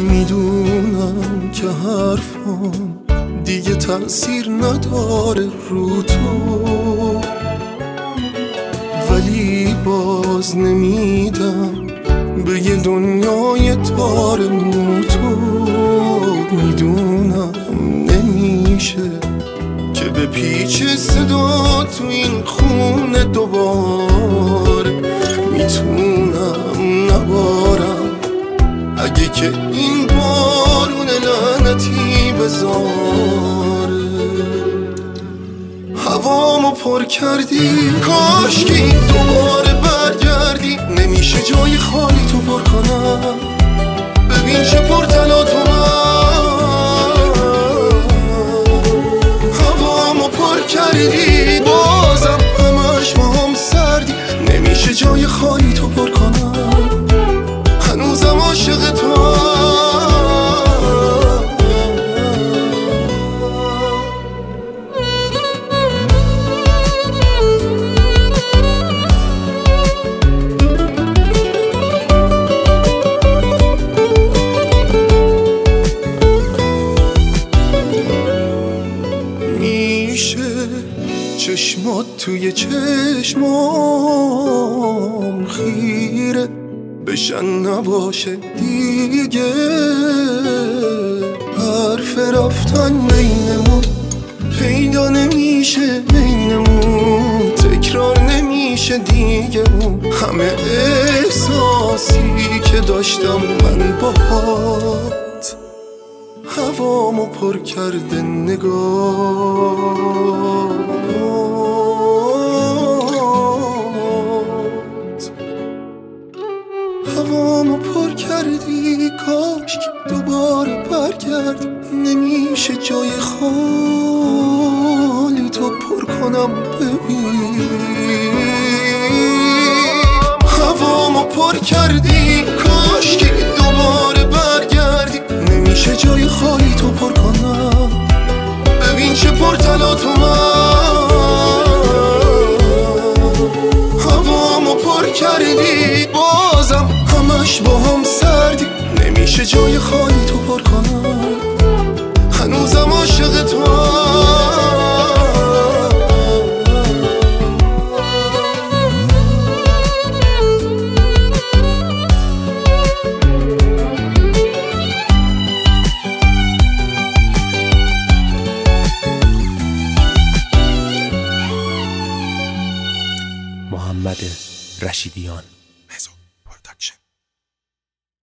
میدونم که حرفم دیگه تأثیر نداره رو تو، ولی باز نمیدم به یه دنیای تار تو. میدونم نمیشه که به پیچ صدا تو این خونه دوباره. میتونم نبارم اگه که این بارون لعنتی بذاره. هوامو پر کردی، کاشکی دوباره برگردی. نمیشه جای خالی تو پر کنم، ببین چه پرتلات اومد. هوامو پر کردی، بازم همش با هم سردی. نمیشه جای خالی تو پر کنم، هنوزم عاشق تو. چشمات توی چشمام خیره بشن نباشه دیگه. حرف رفتن بینمون پیدا نمیشه، بینمون تکرار نمیشه دیگه. اون همه احساسی که داشتم من باهات هوامو پر کرده نگاه. هوامو پر کردی، کاش که دوباره برگردی. نمیشه جای خالی تو پر کنم، ببین. هوامو پر کردی، کاش که دوباره برگردی. نمیشه جای خالی تو پر کنم، ببین چه پرتلات اومد. هوامو پر کردی، بازم همش با هم سردی. نمیشه جای خالی تو پر کنم، هنوزم عاشق تو. محمد رشیدیان.